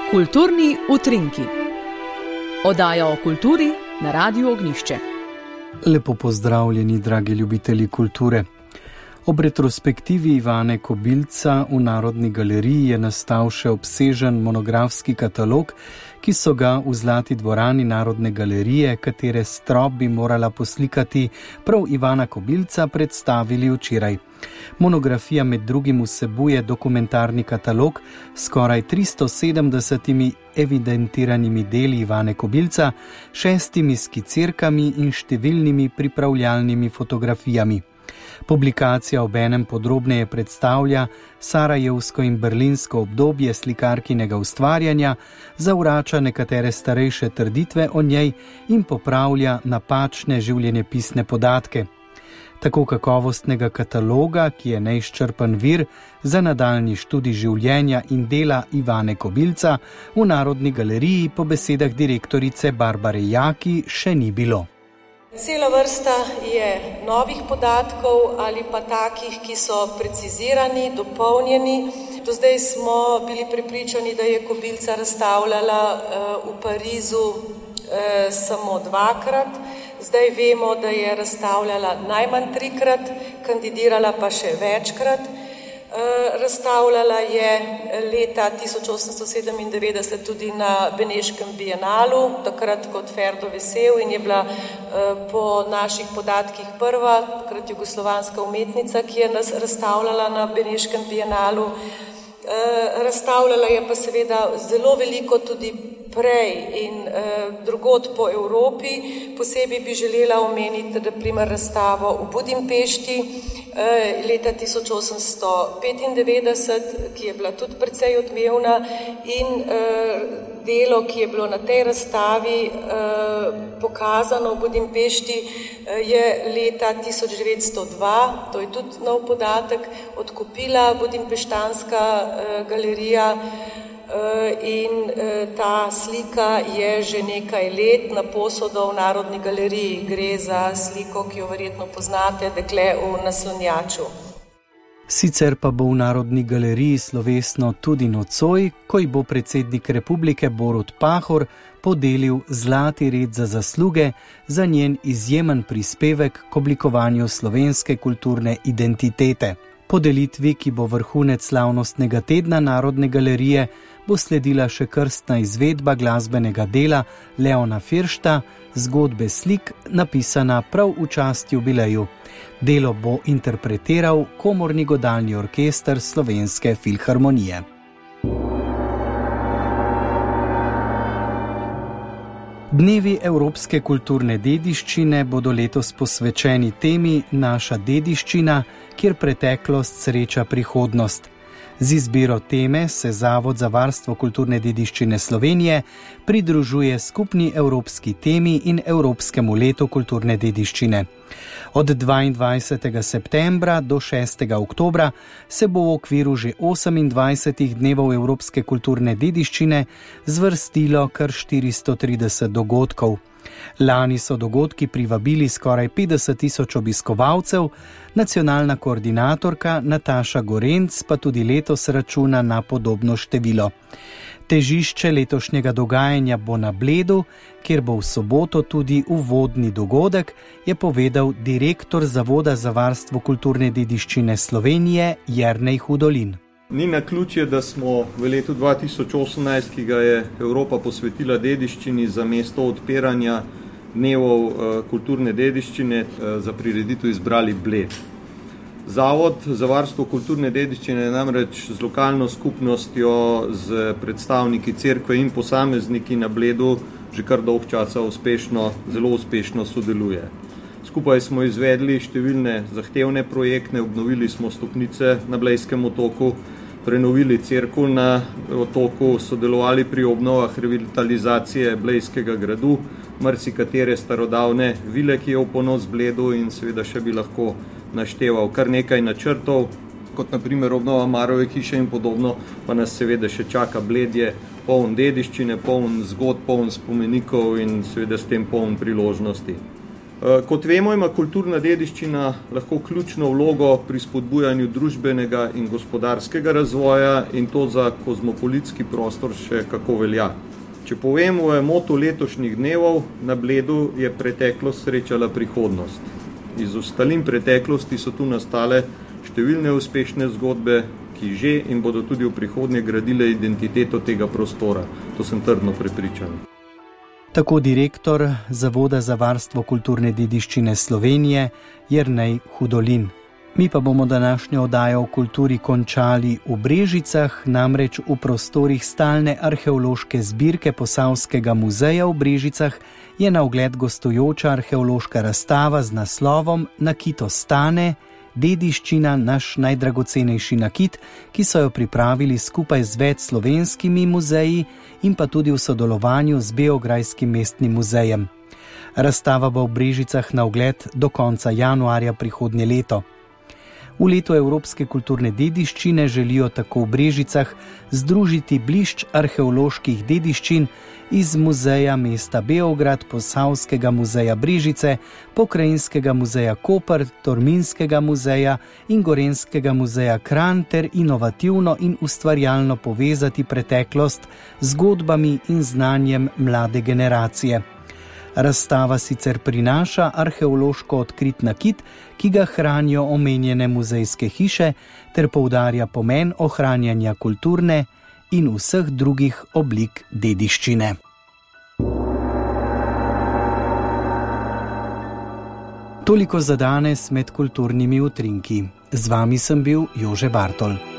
Kulturni utrinki. Oddaja o kulturi na Radiu Ognjišče. Lepo pozdravljeni, dragi ljubitelji kulture. Ob retrospektivi Ivane Kobilca v Narodni galeriji je nastal še obsežen monografski katalog, ki so ga v Zlati dvorani Narodne galerije, katere strop bi morala poslikati prav Ivana Kobilca, predstavili včeraj. Monografija med drugim vsebuje dokumentarni katalog s skoraj 370 evidentiranimi deli Ivane Kobilca, 6 skicirkami in številnimi pripravljalnimi fotografijami. Publikacija obenem podrobneje predstavlja sarajevsko in berlinsko obdobje slikarkinega ustvarjanja, zavrača nekatere starejše trditve o njej in popravlja napačne življenjepisne podatke. Tako kakovostnega kataloga, ki je neizčrpen vir za nadaljnji študij življenja in dela Ivane Kobilca, v Narodni galeriji po besedah direktorice Barbare Jaki še ni bilo. Cela vrsta je novih podatkov ali pa takih, ki so precizirani, dopolnjeni. Do zdaj smo bili prepričani, da je Kobilca razstavljala v Parizu samo 2-krat. Zdaj vemo, da je razstavljala najmanj 3-krat, kandidirala pa še večkrat. Razstavljala je leta 1897 tudi na Beneškem bienalu, takrat kot Ferdo Vesel, in je bila po naših podatkih prva, takrat jugoslovanska umetnica, ki je nas razstavljala na Beneškem bienalu. Razstavljala je pa seveda zelo veliko tudi prej in drugod po Evropi. Posebej bi želela omeniti, na primer, razstavo v Budimpešti leta 1895, ki je bila tudi precej odmevna, in delo, ki je bilo na tej razstavi pokazano v Budimpešti, je leta 1902, to je tudi nov podatek, odkupila budimpeštanska galerija. In ta slika je že nekaj let na posodo v Narodni galeriji. Gre za sliko, ki jo verjetno poznate, Dekle v naslonjaču. Sicer pa bo v Narodni galeriji slovesno tudi nocoj, ko bo predsednik republike Borut Pahor podelil Zlati red za zasluge za njen izjemen prispevek k oblikovanju slovenske kulturne identitete. Podelitvi, ki bo vrhunec slavnostnega tedna Narodne galerije, bo sledila še krstna izvedba glasbenega dela Leona Firšta, Zgodbe slik, napisana prav v čast jubileju. Delo bo interpretiral Komorni godalni orkester Slovenske filharmonije. Dnevi evropske kulturne dediščine bodo letos posvečeni temi Naša dediščina, kjer preteklost sreča prihodnost. Z izbiro teme se Zavod za varstvo kulturne dediščine Slovenije pridružuje skupni evropski temi in Evropskemu letu kulturne dediščine. Od 22. septembra do 6. oktobra se bo v okviru že 28 dnevov evropske kulturne dediščine zvrstilo kar 430 dogodkov. Lani so dogodki privabili skoraj 50.000 obiskovalcev, nacionalna koordinatorka Nataša Gorenc pa tudi letos računa na podobno število. Težišče letošnjega dogajanja bo na Bledu, kjer bo v soboto tudi uvodni dogodek, je povedal direktor Zavoda za varstvo kulturne dediščine Slovenije Jernej Hudolin. Ni naključje, da smo v letu 2018, ki ga je Evropa posvetila dediščini, za mesto odpiranja dnevov kulturne dediščine za prireditev izbrali Bled. Zavod za varstvo kulturne dediščine je namreč z lokalno skupnostjo, z predstavniki cerkve in posamezniki na Bledu že kar dolg časa zelo uspešno sodeluje. Skupaj smo izvedli številne zahtevne projekte, obnovili smo stopnice na Blejskem otoku, prenovili cerkev na otoku, sodelovali pri obnovah revitalizacije Blejskega gradu, marsikatere starodavne vile, ki je v ponos Bledu, in seveda še bi lahko našteval kar nekaj načrtov, kot na primer obnova Marove hiše in podobno, pa nas seveda še čaka. Bled je poln dediščine, poln zgodb, poln spomenikov in seveda s tem poln priložnosti. Kot vemo, ima kulturna dediščina lahko ključno vlogo pri spodbujanju družbenega in gospodarskega razvoja in to za kozmopolitski prostor še kako velja. Če povemo o motu letošnjih dnevov, na Bledu je preteklost srečala prihodnost. Iz ostalin preteklosti so tu nastale številne uspešne zgodbe, ki že in bodo tudi v prihodnje gradile identiteto tega prostora. To sem trdno prepričan. Tako direktor Zavoda za varstvo kulturne dediščine Slovenije Jernej Hudolin. Mi pa bomo današnjo oddajo o kulturi končali v Brežicah, namreč v prostorih stalne arheološke zbirke Posavskega muzeja v Brežicah je na ogled gostujoča arheološka razstava z naslovom Nakit ostane, dediščina, naš najdragocenejši nakit, ki so jo pripravili skupaj z več slovenskimi muzeji in pa tudi v sodelovanju z Beograjskim mestnim muzejem. Razstava bo v Brežicah na ogled do konca januarja prihodnje leto. V letu evropske kulturne dediščine želijo tako v Brežicah združiti blišč arheoloških dediščin iz muzeja mesta Beograd, Posavskega muzeja Brežice, Pokrajinskega muzeja Koper, Tolminskega muzeja in Gorenjskega muzeja Kranj ter inovativno in ustvarjalno povezati preteklost z zgodbami in znanjem mlade generacije. Razstava sicer prinaša arheološko odkrit nakit, ki ga hranijo omenjene muzejske hiše, ter poudarja pomen ohranjanja kulturne in vseh drugih oblik dediščine. Toliko za danes med kulturnimi utrinki. Z vami sem bil Jože Bartol.